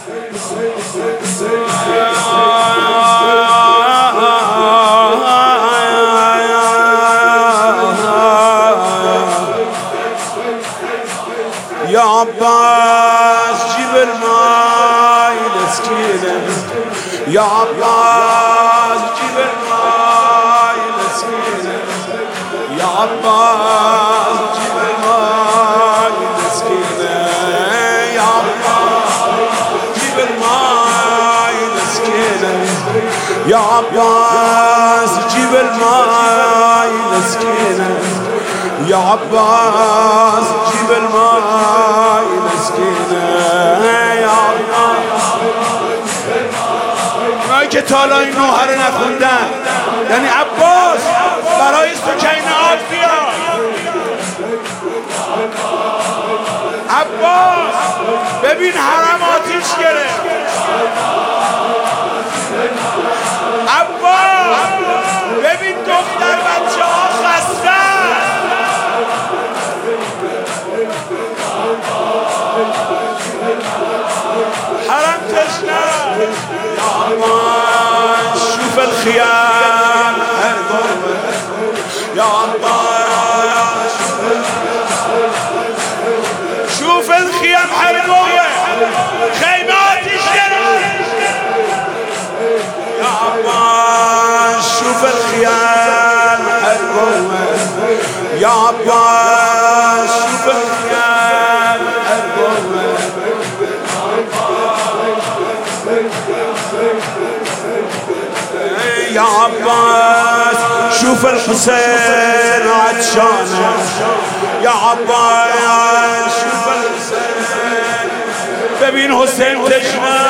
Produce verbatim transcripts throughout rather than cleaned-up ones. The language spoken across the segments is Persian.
یا عباس جيب الماء لسكينة يا عباس جيب الماء لسكينة يا عباس جيب الماء لسكينة يا عباس جيب الماء لسكينة يا عباس جيب الماء لسكينة يا عباس جيب الماء لسكينة يا عباس. اونایی که تالا این نوحه رو نخوندن یعنی عباس برای سکین آب بیار عباس ببین حرم آتیش گرفت عباس ببین دختر بچه ها خسته حرم تشنه يا عباس شوف الخيام هرقوة يا عباس شوف الخيام هرقوة خيمات الشرق يا عباس شوف الخيام هرقوة يا عباس شوف الخيام هرقوة يا عباس شوف الحسين عطشانه يا عباس شوف الحسين ببين حسين تشنه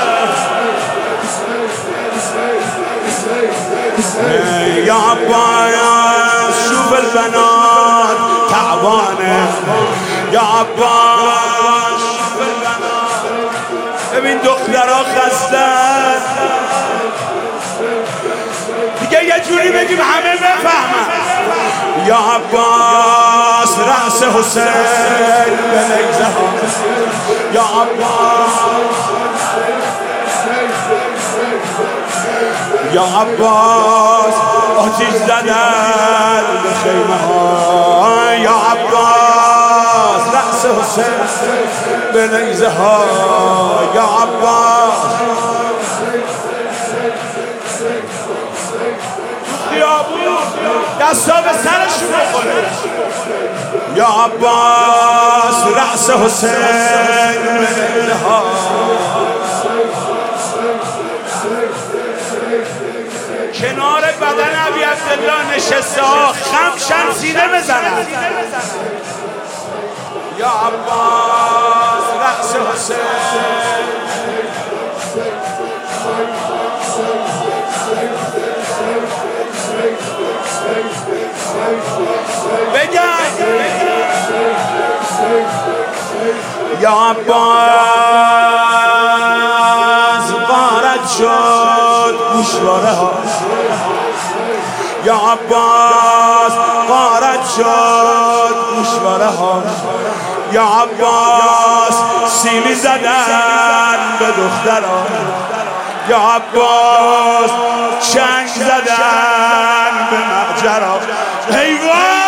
يا عباس شوف البنات تعبانه يا عباس شوف البنات ببین دخترها خستن دیگه یه جوری بگیم همه بفهمن یا عباس رأس حسین بنگزه یا عباس یا عباس آتیش زدن به خیمه ها یا عباس رأس حسین بنگزه ها یا عباس دستا به سرشون بخوره یا عباس رأس حسین بنگزه ها کنار بدن ابی عبدالله نشسته ها خمشن سینه بزنن یا عباس رأس حسین بگن یا عباس غارت شد گوشواره ها یا عباس غارت شد گوشواره ها یا عباس سیلی زدن به دخترها یا عباس چنگ زدن به مهجرها حیوان